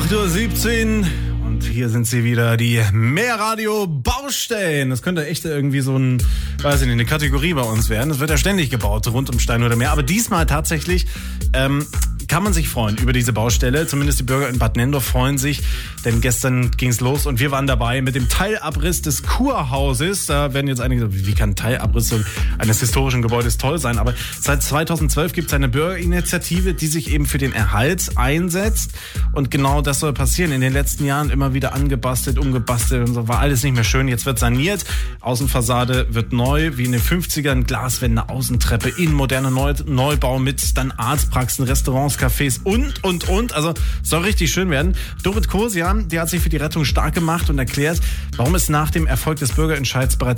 8:17 Uhr und hier sind sie wieder, die Meerradio-Baustellen. Das könnte echt irgendwie so eine Kategorie bei uns werden. Es wird ja ständig gebaut, rund um Stein oder Meer. Aber diesmal tatsächlich kann man sich freuen über diese Baustelle. Zumindest die Bürger in Bad Nenndorf freuen sich, denn gestern ging es los und wir waren dabei mit dem Teilabriss des Kurhauses. Da werden jetzt einige sagen, wie kann ein Teilabriss eines historischen Gebäudes toll sein? Aber seit 2012 gibt es eine Bürgerinitiative, die sich eben für den Erhalt einsetzt. Und genau das soll passieren. In den letzten Jahren immer wieder angebastelt, umgebastelt und so, war alles nicht mehr schön. Jetzt wird saniert. Außenfassade wird neu, wie in den 50ern. Glaswände, Außentreppe, innen moderner Neubau mit dann Arztpraxen, Restaurants, Cafés und. Also soll richtig schön werden. Dorit Kosian, die hat sich für die Rettung stark gemacht und erklärt, warum es nach dem Erfolg des Bürgerentscheids bereits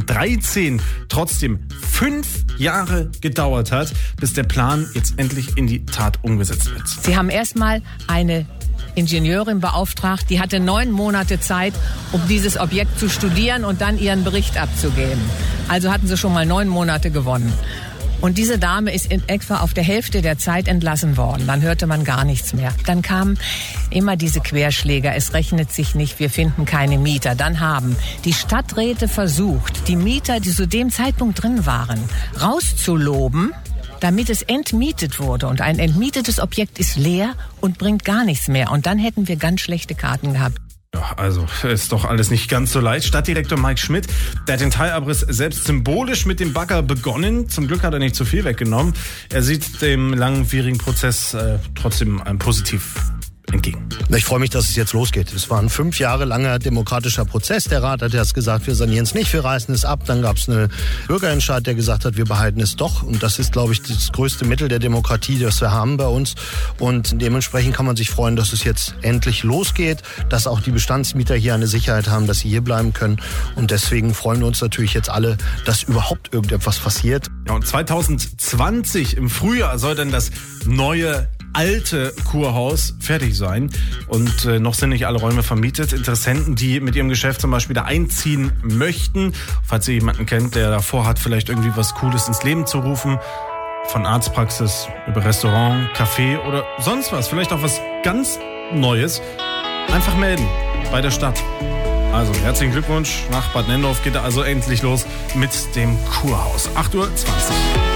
2013 trotzdem 5 Jahre gedauert hat, bis der Plan jetzt endlich in die Tat umgesetzt wird. Sie haben erstmal eine Ingenieurin beauftragt, die hatte 9 Monate Zeit, um dieses Objekt zu studieren und dann ihren Bericht abzugeben. Also hatten sie schon mal 9 Monate gewonnen. Und diese Dame ist in etwa auf der Hälfte der Zeit entlassen worden. Dann hörte man gar nichts mehr. Dann kamen immer diese Querschläger. Es rechnet sich nicht, wir finden keine Mieter. Dann haben die Stadträte versucht, die Mieter, die zu dem Zeitpunkt drin waren, rauszuloben, damit es entmietet wurde. Und ein entmietetes Objekt ist leer und bringt gar nichts mehr. Und dann hätten wir ganz schlechte Karten gehabt. Ja, also ist doch alles nicht ganz so leicht. Stadtdirektor Mike Schmidt, der hat den Teilabriss selbst symbolisch mit dem Bagger begonnen. Zum Glück hat er nicht zu viel weggenommen. Er sieht dem langwierigen Prozess trotzdem positiv entgegen. Ich freue mich, dass es jetzt losgeht. Es war ein 5 Jahre langer demokratischer Prozess. Der Rat hat erst gesagt, wir sanieren es nicht, wir reißen es ab. Dann gab es einen Bürgerentscheid, der gesagt hat, wir behalten es doch. Und das ist, glaube ich, das größte Mittel der Demokratie, das wir haben bei uns. Und dementsprechend kann man sich freuen, dass es jetzt endlich losgeht, dass auch die Bestandsmieter hier eine Sicherheit haben, dass sie hier bleiben können. Und deswegen freuen wir uns natürlich jetzt alle, dass überhaupt irgendetwas passiert. Ja, und 2020 im Frühjahr soll dann das neue alte Kurhaus fertig sein und noch sind nicht alle Räume vermietet. Interessenten, die mit ihrem Geschäft zum Beispiel da einziehen möchten, falls ihr jemanden kennt, der davor hat, vielleicht irgendwie was Cooles ins Leben zu rufen, von Arztpraxis über Restaurant, Café oder sonst was, vielleicht auch was ganz Neues, einfach melden bei der Stadt. Also herzlichen Glückwunsch, nach Bad Nenndorf geht er also endlich los mit dem Kurhaus. 8:20 Uhr.